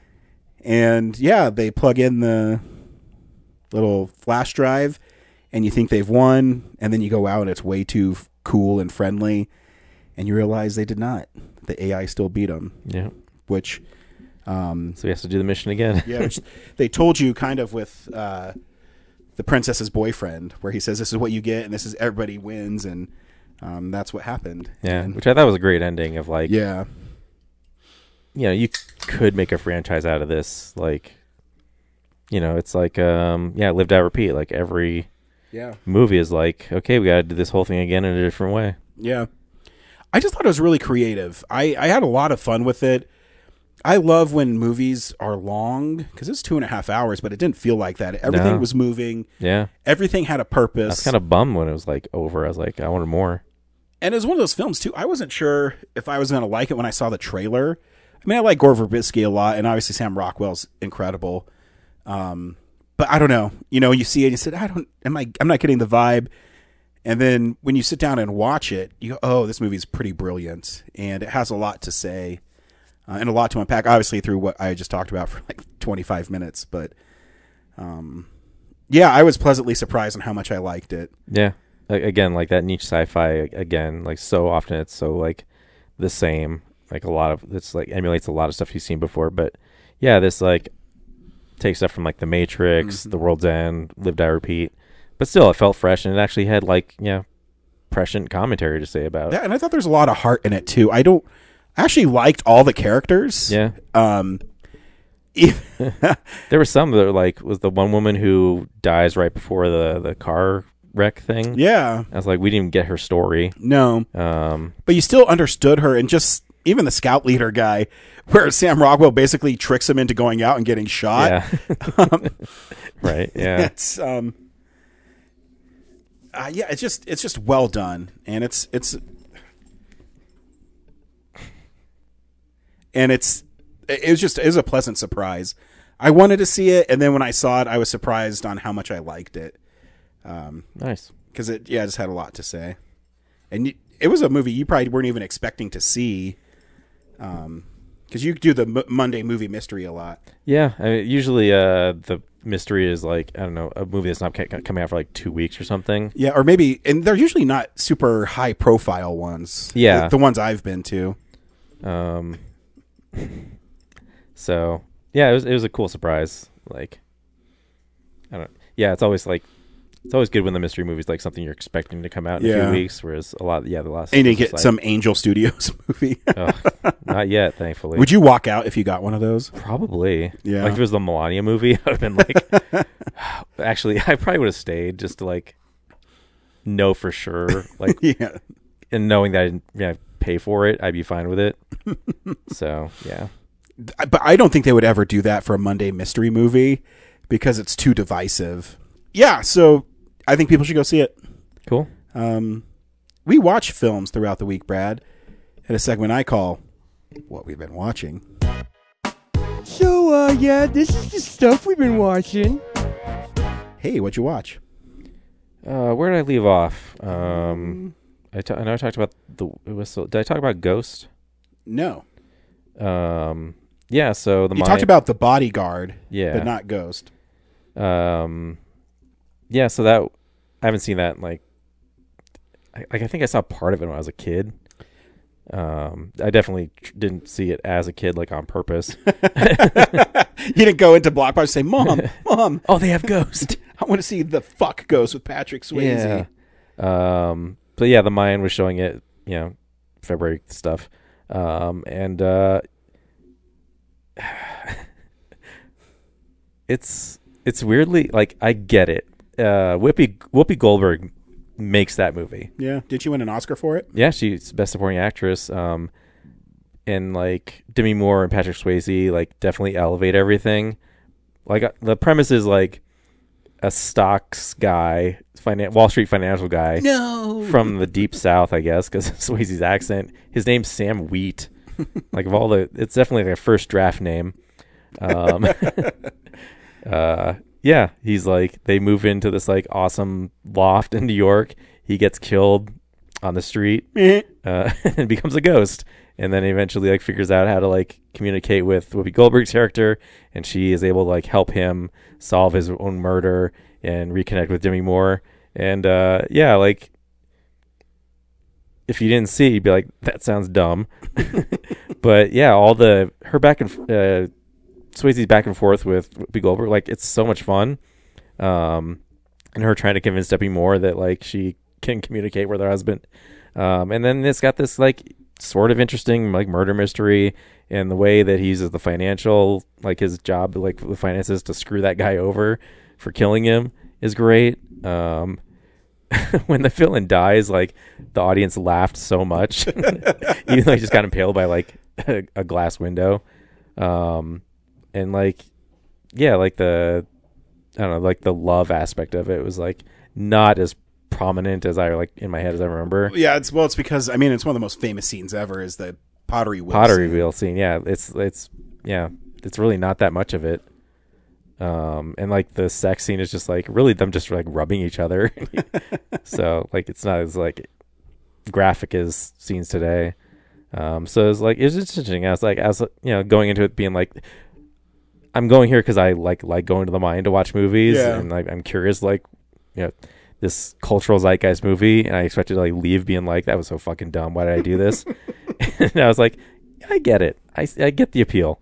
and yeah, they plug in the little flash drive and you think they've won. And then you go out and it's way too f- cool and friendly. And you realize they did not. The A I still beat them. Yeah. Which, um, So he has to do the mission again. yeah, which they told you kind of with, uh, the princess's boyfriend, where he says, this is what you get, and this is everybody wins, and um, that's what happened. Yeah, And, which I thought was a great ending of like, yeah. you know, you could make a franchise out of this. Like, you know, it's like, um, yeah, live, die, repeat. Like every Yeah. movie is like, okay, we got to do this whole thing again in a different way. Yeah. I just thought it was really creative. I, I had a lot of fun with it. I love when movies are long because it's two and a half hours, but it didn't feel like that. Everything No. was moving. Yeah. Everything had a purpose. I was kind of bummed when it was like over. I was like, I wanted more. And it was one of those films too. I wasn't sure if I was going to like it when I saw the trailer. I mean, I like Gore Verbinski a lot, and obviously Sam Rockwell's incredible. Um, but I don't know. You know, you see it, and you said, "I don't. Am I? I'm not getting the vibe." And then when you sit down and watch it, you go, "Oh, this movie is pretty brilliant, and it has a lot to say uh, and a lot to unpack." Obviously, through what I just talked about for like twenty-five minutes, but um, yeah, I was pleasantly surprised on how much I liked it. Yeah. A- Again, like that niche sci-fi. Again, like so often it's so like the same. Like a lot of it's like emulates a lot of stuff you've seen before. But yeah, this like takes stuff from like The Matrix, Mm-hmm. The World's End, Live, Die, Repeat. But still, it felt fresh, and it actually had like yeah, prescient commentary to say about. Yeah, and I thought there's a lot of heart in it too. I don't I actually liked all the characters. Yeah. Um if, There were some that were like was the one woman who dies right before the the car wreck thing. Yeah. I was like, we didn't even get her story. No. Um, but you still understood her, and just even the scout leader guy, where Sam Rockwell basically tricks him into going out and getting shot. Yeah. um, right. Yeah. It's um. Uh, yeah, it's just it's just well done, and it's it's and it's it was just it was a pleasant surprise. I wanted to see it, and then when I saw it, I was surprised on how much I liked it. Um, nice, because it yeah, it just had a lot to say, and you, it was a movie you probably weren't even expecting to see, um, because you do the M- Monday movie mystery a lot. Yeah, I mean, usually uh, the mystery is like, I don't know, a movie that's not ca- coming out for like two weeks or something. Yeah, or maybe, and they're usually not super high profile ones. Yeah, the, the ones I've been to. Um. So yeah, it was it was a cool surprise. Like, I don't. Yeah, it's always like. It's always good when the mystery movie is like something you're expecting to come out in yeah. a few weeks, whereas a lot, yeah, the last. And you get like, some Angel Studios movie. oh, not yet, thankfully. Would you walk out if you got one of those? Probably. Yeah. Like if it was the Melania movie, I would have been like, actually, I probably would have stayed just to like know for sure, like, yeah, and knowing that I didn't you know, pay for it, I'd be fine with it. So yeah. But I don't think they would ever do that for a Monday mystery movie because it's too divisive. Yeah, so I think people should go see it. Cool. Um, we watch films throughout the week, Brad, in a segment I call What We've Been Watching. So, uh, yeah, this is the stuff we've been watching. Hey, what'd you watch? Uh, where did I leave off? Um, I, t- I know I talked about the. It was so, did I talk about Ghost? No. Um. Yeah. So the you mind, talked about The Bodyguard. Yeah. But not Ghost. Um. Yeah. So that I haven't seen that in like. I, like I think I saw part of it when I was a kid. Um. I definitely tr- didn't see it as a kid, like on purpose. You didn't go into Blockbuster and say, "Mom, Mom, oh, they have Ghost. I want to see the fuck Ghost with Patrick Swayze." Yeah. Um. So yeah, the Mayan was showing it. You know, February stuff. Um. And uh. it's it's weirdly like I get it. Uh. Whoopi Whoopi Goldberg makes that movie. Yeah. Did she win an Oscar for it? Yeah, she's best supporting actress. Um. And like Demi Moore and Patrick Swayze like definitely elevate everything. Like uh, the premise is like a stocks guy, finan- Wall Street financial guy, no, from the deep south, I guess, because of Swayze's accent. His name's Sam Wheat. Like of all the, it's definitely like a first draft name. Um, uh, yeah, he's like they move into this like awesome loft in New York. He gets killed on the street uh, and becomes a ghost. And then eventually like figures out how to like communicate with Whoopi Goldberg's character, and she is able to like help him solve his own murder and reconnect with Demi Moore. And uh, yeah, like if you didn't see, you'd be like, that sounds dumb. But yeah, all the her back and uh, Swayze's back and forth with Whoopi Goldberg, like it's so much fun. Um, and her trying to convince Demi Moore that like she can communicate with her husband. Um, and then it's got this like sort of interesting like murder mystery, and the way that he uses the financial, like his job, like the finances to screw that guy over for killing him is great. Um, when the villain dies, like the audience laughed so much, even though he just got impaled by like a, a glass window. Um, and like, yeah, like the, I don't know, like the love aspect of it was like not as prominent as I like in my head as I remember. Yeah, it's well, it's because I mean it's one of the most famous scenes ever is the pottery wheel pottery scene. wheel scene. Yeah, it's it's yeah, it's really not that much of it. Um, and like the sex scene is just like really them just like rubbing each other. So like it's not as like graphic as scenes today. Um, so it's like it's interesting. I was like, as you know, going into it being like, I'm going here because I like like going to the Mayan to watch movies, yeah. and like I'm curious, like you know. This cultural zeitgeist movie, and I expected to like leave being like, that was so fucking dumb. Why did I do this? And I was like, I get it. I, I get the appeal.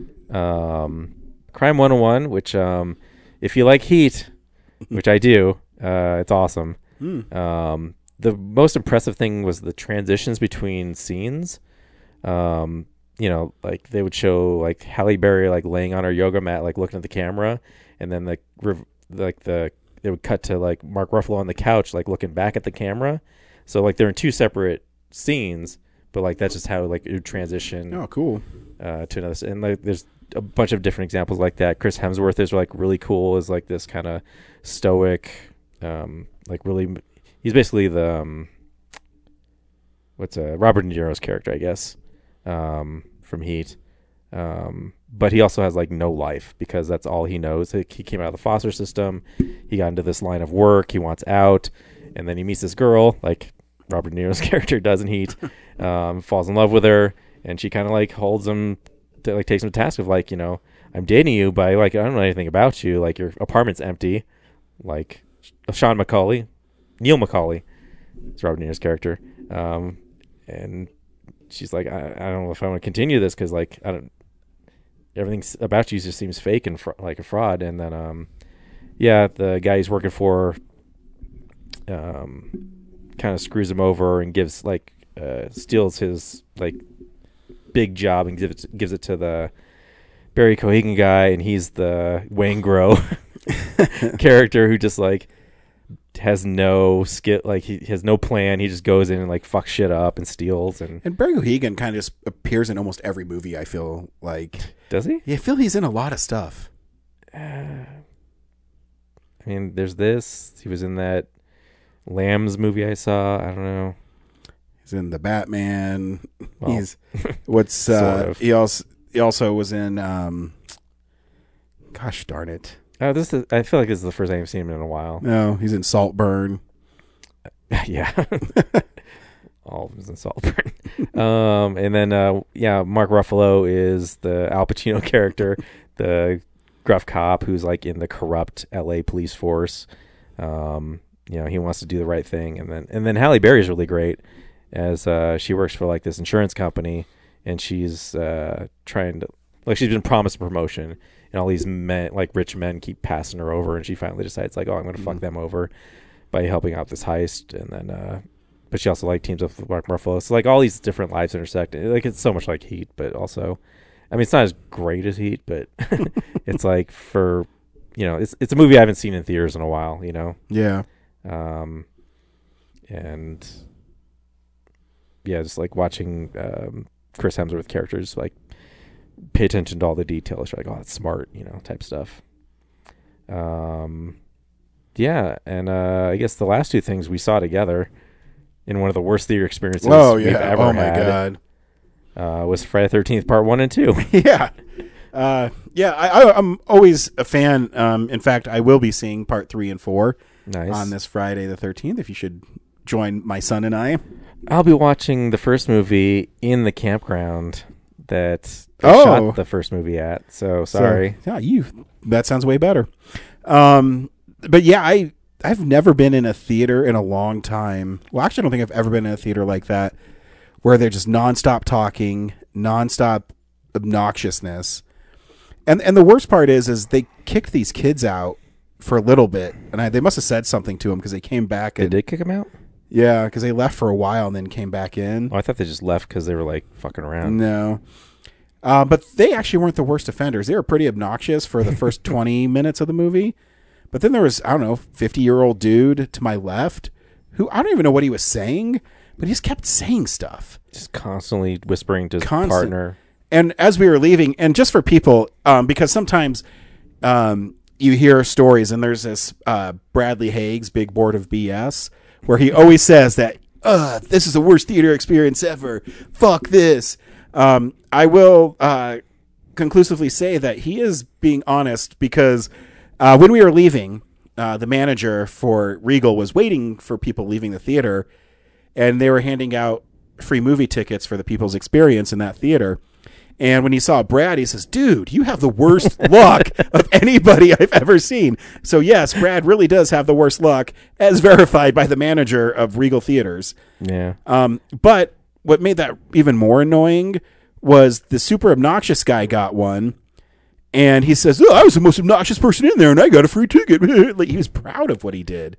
Um, Crime one oh one, which um, if you like Heat, which I do, uh, it's awesome. Mm. Um, the most impressive thing was the transitions between scenes. Um, you know, like they would show like Halle Berry like laying on her yoga mat, like looking at the camera, and then like rev- like the they would cut to like Mark Ruffalo on the couch, like looking back at the camera. So like they're in two separate scenes, but like that's just how like it would transition. Oh, cool. Uh, to another, and like there's a bunch of different examples like that. Chris Hemsworth is like really cool. Is like this kind of stoic, um, like really. He's basically the um, what's uh, Robert De Niro's character, I guess, um, from Heat. Um, but he also has like no life because that's all he knows. Like, he came out of the foster system. He got into this line of work. He wants out, and then he meets this girl, like Robert De Niro's character does in Heat. Um, falls in love with her, and she kind of like holds him, to, like takes him to task of like, you know, I'm dating you, but like I don't know anything about you. Like your apartment's empty. Like Sean McCauley, Neil McCauley, it's Robert De Niro's character, um, and she's like, I, I don't know if I want to continue this because like I don't. Everything about you just seems fake and fr- like a fraud. And then, um, yeah, the guy he's working for, um, kind of screws him over and gives like, uh, steals his like big job and gives it, gives it to the Barry Cohagen guy. And he's the Wayne Grow character who just like has no skill, like he has no plan. He just goes in and like fucks shit up and steals. And, And Barry Cohagen kind of just appears in almost every movie, I feel like. Does he? Yeah, I feel he's in a lot of stuff. Uh, I mean, there's this. He was in that Lambs movie I saw. I don't know. He's in the Batman. Well, he's what's uh, sort of. he also he also was in. Um, gosh darn it! Oh, this is, I feel like this is the first time I've seen him in a while. No, he's in Saltburn. Yeah. All of them in Saltburn. um, and then, uh, yeah, Mark Ruffalo is the Al Pacino character, the gruff cop who's like in the corrupt L A police force. Um, you know, he wants to do the right thing. And then, and then Halle Berry is really great as uh, she works for like this insurance company, and she's uh, trying to, like, she's been promised a promotion, and all these men, like rich men, keep passing her over, and she finally decides, like, oh, I'm going to Mm. fuck them over by helping out this heist. And then, uh, but she also like teams up with Mark Ruffalo. So like all these different lives intersect. Like it's so much like Heat, but also, I mean, it's not as great as Heat, but it's like for, you know, it's it's a movie I haven't seen in theaters in a while. You know. Yeah. Um, and yeah, just like watching um, Chris Hemsworth characters like pay attention to all the details. You're like, oh, that's smart, you know, type stuff. Um, yeah, and uh, I guess the last two things we saw together in one of the worst theater experiences Oh we've yeah! ever Oh my had, god! uh, was Friday the thirteenth Part One and Two. yeah, uh, yeah. I, I, I'm always a fan. Um, in fact, I will be seeing Part Three and Four Nice. on this Friday the thirteenth. If you should join my son and I. I'll be watching the first movie in the campground that they Oh. shot the first movie at. So sorry. So, yeah, you. That sounds way better. Um, but yeah, I I've never been in a theater in a long time. Well, actually, I don't think I've ever been in a theater like that where they're just nonstop talking, nonstop obnoxiousness. And and the worst part is, is they kicked these kids out for a little bit, and I, they must have said something to them because they came back. They And, did kick him out? yeah, because they left for a while and then came back in. Oh, I thought they just left because they were like fucking around. No. Uh, but they actually weren't the worst offenders. They were pretty obnoxious for the first twenty minutes of the movie. But then there was, I don't know, fifty-year-old dude to my left who, I don't even know what he was saying, but he just kept saying stuff. Just constantly whispering to his Constant. partner. And as we were leaving, and just for people, um, because sometimes um, you hear stories, and there's this uh, Bradley Haig's Big Board of B S, where he always says that, uh, this is the worst theater experience ever. Fuck this. Um, I will uh, conclusively say that he is being honest, because uh, when we were leaving, uh, the manager for Regal was waiting for people leaving the theater, and they were handing out free movie tickets for the people's experience in that theater. And when he saw Brad, he says, dude, you have the worst luck of anybody I've ever seen. So yes, Brad really does have the worst luck, as verified by the manager of Regal Theaters. Yeah. Um, but what made that even more annoying was the super obnoxious guy got one, and he says, oh, I was the most obnoxious person in there, and I got a free ticket. Like, he was proud of what he did.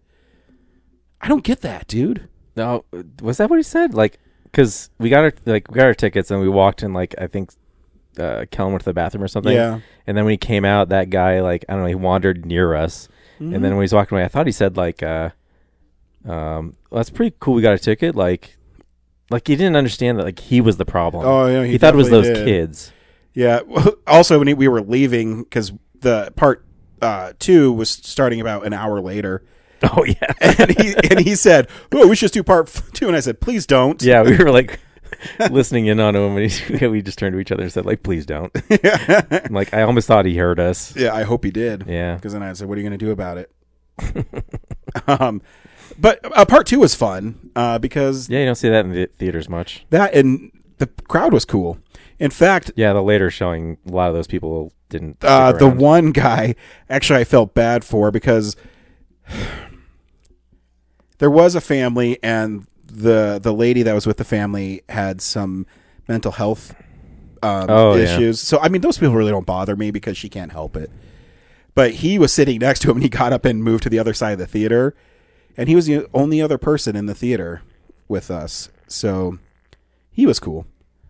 I don't get that, dude. No, was that what he said? Like, because we got our like we got our tickets and we walked in. Like, I think uh, Kellen went to the bathroom or something. Yeah. And then when he came out, that guy, like, I don't know, he wandered near us, And then when he was walking away, I thought he said like, uh, um, well, "That's pretty cool. We got a ticket." Like, like he didn't understand that like he was the problem. Oh, yeah, he, he thought it was those definitely did. kids. Yeah. Also, when he, we were leaving, because the part uh, two was starting about an hour later. Oh yeah, and he and he said, "Oh, we should just do part f- two." And I said, "Please don't." Yeah, we were like listening in on him, and he, we just turned to each other and said, "Like, please don't." I'm like, I almost thought he heard us. Yeah, I hope he did. Yeah, because then I said, "What are you going to do about it?" um, but uh, part two was fun uh, because yeah, you don't see that in the theaters much. That and the crowd was cool. In fact, yeah, the later showing, a lot of those people didn't. Uh, the one guy, actually, I felt bad for because there was a family, and the the lady that was with the family had some mental health um, oh, issues. Yeah. So, I mean, those people really don't bother me because she can't help it. But he was sitting next to him, and he got up and moved to the other side of the theater, and he was the only other person in the theater with us. So he was cool.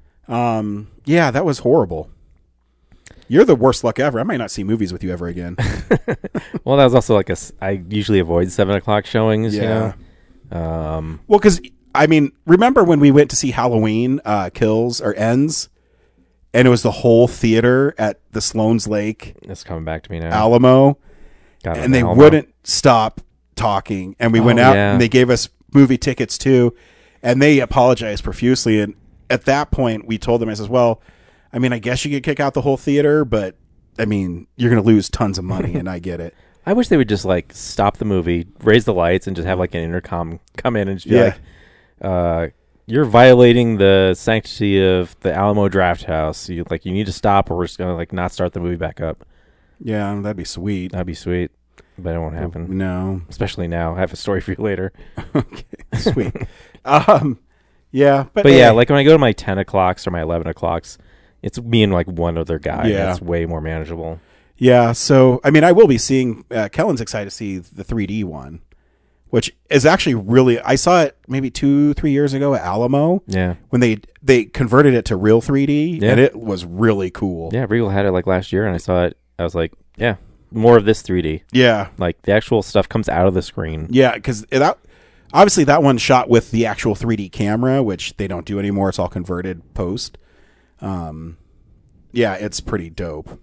Um, yeah, that was horrible. You're the worst luck ever. I might not see movies with you ever again. Well, that was also like a. I usually avoid seven o'clock showings. Yeah. You know? Um. Well, because I mean, remember when we went to see Halloween uh, Kills or Ends, and it was the whole theater at the Sloan's Lake. It's coming back to me now. Alamo, Got and they Alamo. wouldn't stop talking, and we Oh, went out yeah. and they gave us movie tickets too, and they apologized profusely. And at that point, we told them, I says, well, I mean, I guess you could kick out the whole theater, but I mean, you're going to lose tons of money, and I get it. I wish they would just like stop the movie, raise the lights, and just have like an intercom come in and just be Yeah. like, uh, "You're violating the sanctity of the Alamo Draft House. You like you need to stop, or we're just gonna like not start the movie back up." Yeah, that'd be sweet. That'd be sweet, but it won't happen. No, especially now. I have a story for you later. Okay, sweet. um, yeah, but, But yeah, hey. like when I go to my ten o'clocks or my eleven o'clocks, it's me and like one other guy. Yeah. That's way more manageable. Yeah, so I mean, I will be seeing. Uh, Kellen's excited to see the three D one, which is actually really. I saw it maybe two, three years ago at Alamo. Yeah, when they they converted it to real three D, Yeah. and it was really cool. Yeah, Regal had it like last year, and I saw it. I was like, yeah, more of this three D. Yeah, like the actual stuff comes out of the screen. Yeah, because that obviously that one shot with the actual three D camera, which they don't do anymore. It's all converted post. Um, yeah, it's pretty dope.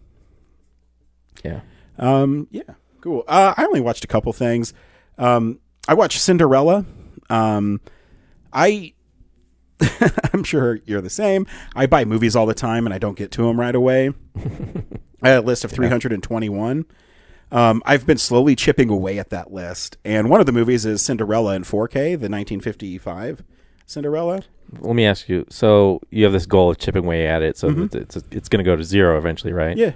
Yeah. Um, yeah, cool. Uh, I only watched a couple things. Um, I watched Cinderella. Um, I, I'm sure you're the same. I buy movies all the time and I don't get to them right away. I had a list of three hundred twenty-one. Um, I've been slowly chipping away at that list. And one of the movies is Cinderella in four K, the nineteen fifty-five Cinderella. Let me ask you. So you have this goal of chipping away at it, so Mhm. that it's it's going to go to zero eventually, right? Yeah.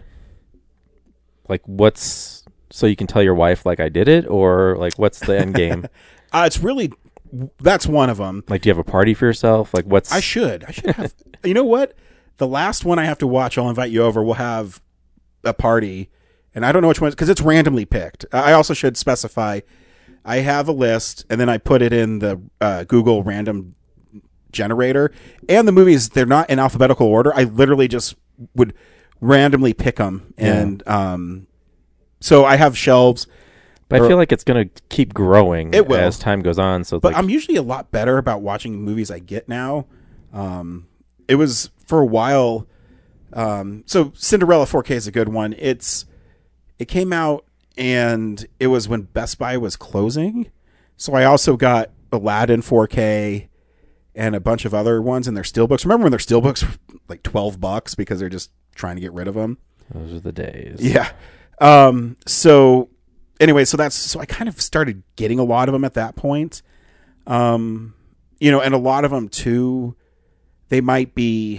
Like, what's so you can tell your wife like I did it, or like what's the end game? Uh, it's really that's one of them. Like, do you have a party for yourself? Like, what's I should. I should have. You know what? The last one I have to watch, I'll invite you over. We'll have a party, and I don't know which one because it's randomly picked. I also should specify. I have a list, and then I put it in the uh, Google random generator. And the movies, they're not in alphabetical order. I literally just would randomly pick them, and um, so I have shelves. But or- I feel like it's going to keep growing It will. as time goes on. So, it's But like, I'm usually a lot better about watching movies I get now. Um, it was for a while. Um, so Cinderella four K is a good one. It's it came out and it was when Best Buy was closing. So I also got Aladdin four K and a bunch of other ones in their steelbooks. Remember when their steelbooks were like twelve bucks because they're just trying to get rid of them? those are the days. Yeah. Um, so anyway, so that's so I kind of started getting a lot of them at that point. Um, you know, and a lot of them too, they might be,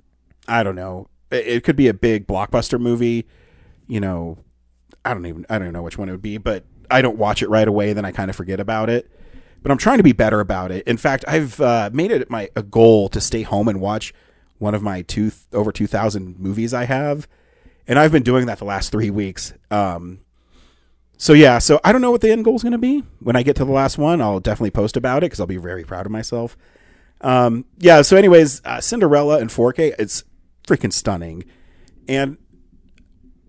I don't know, it, it could be a big blockbuster movie. You know, I don't even I don't even know which one it would be, but I don't watch it right away. Then I kind of forget about it. But I'm trying to be better about it. In fact, I've uh, made it my a goal to stay home and watch one of my two over two thousand movies I have. And I've been doing that the last three weeks. Um, so, yeah, so I don't know what the end goal is going to be. When I get to the last one, I'll definitely post about it because I'll be very proud of myself. Um, yeah, so anyways, uh, Cinderella in four K, it's freaking stunning. And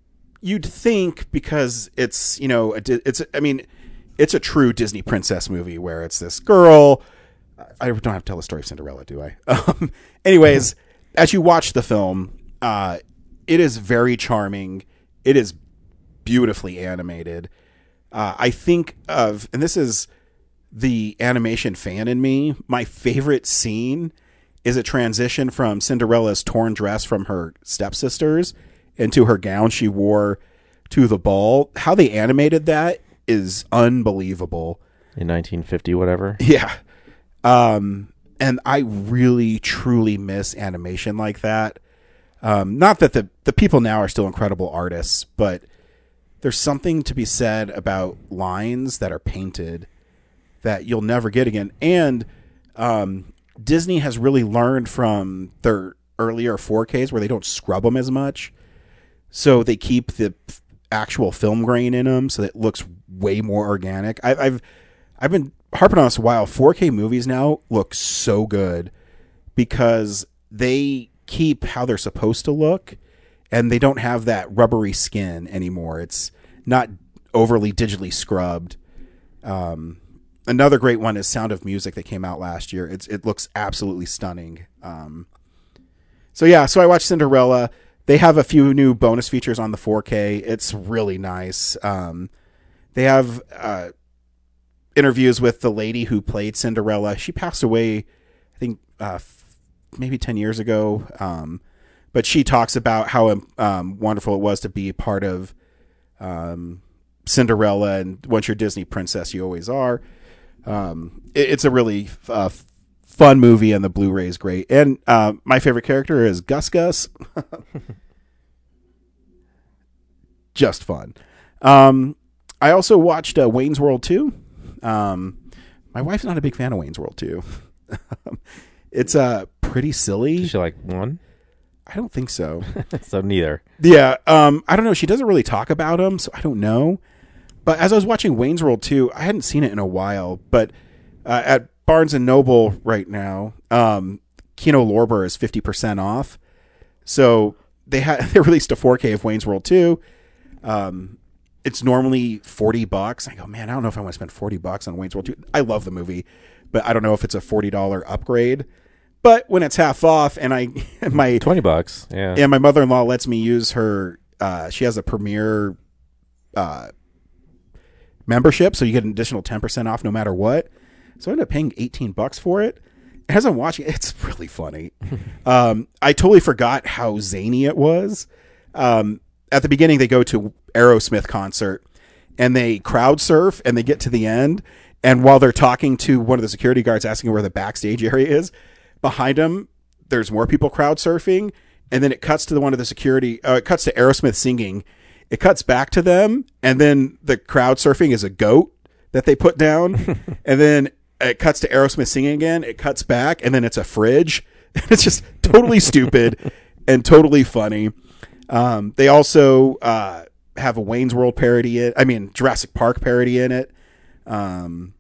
you'd think because it's, you know, a, it's, I mean, it's a true Disney princess movie where it's this girl. I don't have to tell the story of Cinderella, do I? Um, anyways, as you watch the film, uh, it is very charming. It is beautifully animated. Uh, I think of, and this is the animation fan in me, my favorite scene is a transition from Cinderella's torn dress from her stepsisters into her gown she wore to the ball. How they animated that is unbelievable. In nineteen fifty, whatever. Yeah. Um, and I really, truly miss animation like that. Um, not that the, the people now are still incredible artists, but there's something to be said about lines that are painted that you'll never get again. And um, Disney has really learned from their earlier four Ks where they don't scrub them as much. So they keep the actual film grain in them so that it looks way more organic. I, I've I've been harping on this a while. four K movies now look so good because they keep how they're supposed to look and they don't have that rubbery skin anymore. It's not overly digitally scrubbed. Um, another great one is Sound of Music that came out last year. It's, it looks absolutely stunning. Um, so yeah, so I watched Cinderella. They have a few new bonus features on the four K. It's really nice. Um, they have uh, interviews with the lady who played Cinderella. She passed away, I think, uh, f- maybe ten years ago. Um, but she talks about how um, wonderful it was to be part of um, Cinderella. And once you're a Disney princess, you always are. Um, it, it's a really uh, fun movie, and the Blu-ray is great. And uh, my favorite character is Gus Gus. Just fun. Um, I also watched uh, Wayne's World two. Um, my wife's not a big fan of Wayne's World two. It's uh, pretty silly. Did she like one? I don't think so. So neither. Yeah. Um, I don't know. She doesn't really talk about them, so I don't know. But as I was watching Wayne's World two, I hadn't seen it in a while, but uh, at Barnes and Noble right now, um, Kino Lorber is fifty percent off. So they had they released a four K of Wayne's World two. Um, it's normally forty bucks. I go, man, I don't know if I want to spend forty bucks on Wayne's World two. I love the movie, but I don't know if it's a forty dollars upgrade. But when it's half off and I, my twenty bucks. Yeah. And my mother-in-law lets me use her, uh, she has a Premier, uh, membership. So you get an additional ten percent off no matter what. So I ended up paying eighteen bucks for it. As I'm watching it, it's really funny. um, I totally forgot how zany it was. Um, at the beginning, they go to Aerosmith concert and they crowd surf and they get to the end. And while they're talking to one of the security guards, asking where the backstage area is, behind them, there's more people crowd surfing. And then it cuts to the one of the security, uh, it cuts to Aerosmith singing. It cuts back to them. And then the crowd surfing is a goat that they put down. And then it cuts to Aerosmith singing again. It cuts back, and then it's a fridge. It's just totally stupid and totally funny. Um, they also uh, have a Wayne's World parody in I mean, Jurassic Park parody in it. Um,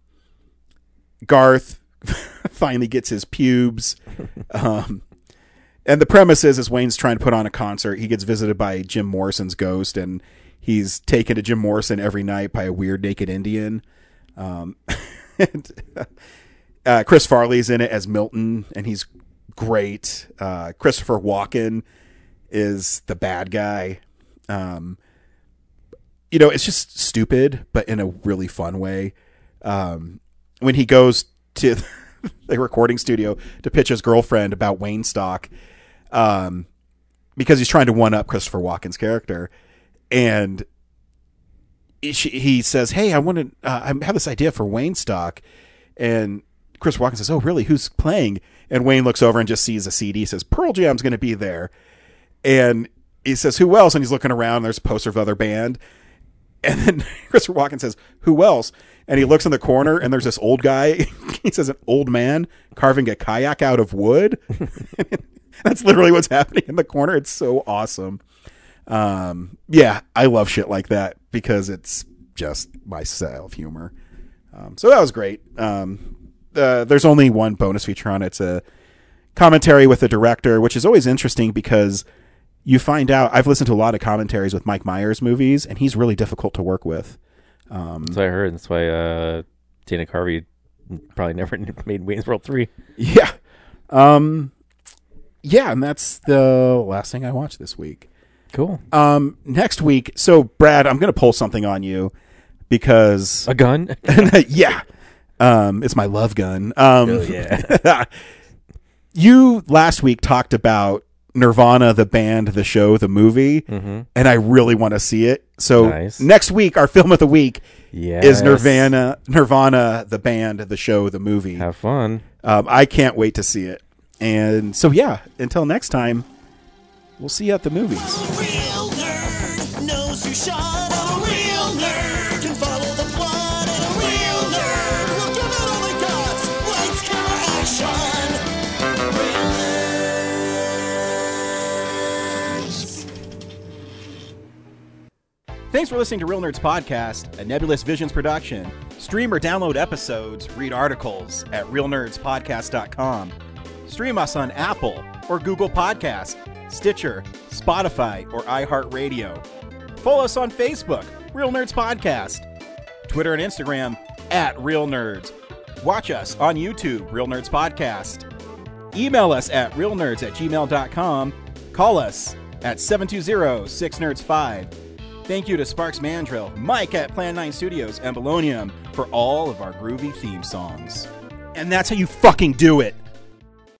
Garth finally gets his pubes. Um, and the premise is, is Wayne's trying to put on a concert. He gets visited by Jim Morrison's ghost, and he's taken to Jim Morrison every night by a weird naked Indian. Um And, uh, Chris Farley's in it as Milton, and he's great. Uh, Christopher Walken is the bad guy. Um, you know, it's just stupid, but in a really fun way. Um, when he goes to the recording studio to pitch his girlfriend about Wayne Stock, um, because he's trying to one-up Christopher Walken's character, and She, he says, hey, I want to, uh, I have this idea for Wayne Stock. And Chris Walken says, oh, really? Who's playing? And Wayne looks over and just sees a C D. He says, Pearl Jam's going to be there. And he says, who else? And he's looking around. And there's a poster of other band. And then Chris Walken says, who else? And he looks in the corner and there's this old guy. He says, an old man carving a kayak out of wood. That's literally what's happening in the corner. It's so awesome. Um, yeah, I love shit like that because it's just my style of humor. Um, so that was great. Um, uh, there's only one bonus feature on it. It's a commentary with the director, which is always interesting because you find out, I've listened to a lot of commentaries with Mike Myers movies, and he's really difficult to work with. Um, That's what I heard. That's why uh, Dana Carvey probably never made Wayne's World three. Yeah. Um, yeah, and that's the last thing I watched this week. Cool. Um, next week, so Brad, I'm going to pull something on you because... A gun? Yeah. Um, it's my love gun. Um, oh, yeah. You last week talked about Nirvana, the band, the show, the movie, mm-hmm. and I really want to see it. So nice. Next week, our film of the week yes. is Nirvana, Nirvana, the band, the show, the movie. Have fun. Um, I can't wait to see it. And so, yeah, until next time, we'll see you at the movies. A real nerd knows who shot up. A real nerd can follow the plot. And a real nerd will give it all they got. Lights, camera, action. Thanks for listening to Real Nerds Podcast, a Nebulous Visions production. Stream or download episodes, read articles at real nerds podcast dot com. Stream us on Apple or Google Podcast, Stitcher, Spotify, or iHeartRadio. Follow us on Facebook, Real Nerds Podcast. Twitter and Instagram, at Real Nerds. Watch us on YouTube, Real Nerds Podcast. Email us at realnerds at gmail dot com. Call us at seven two zero, six nerds five. Thank you to Sparks Mandrill, Mike at Plan nine Studios, and Bolognium for all of our groovy theme songs. And that's how you fucking do it.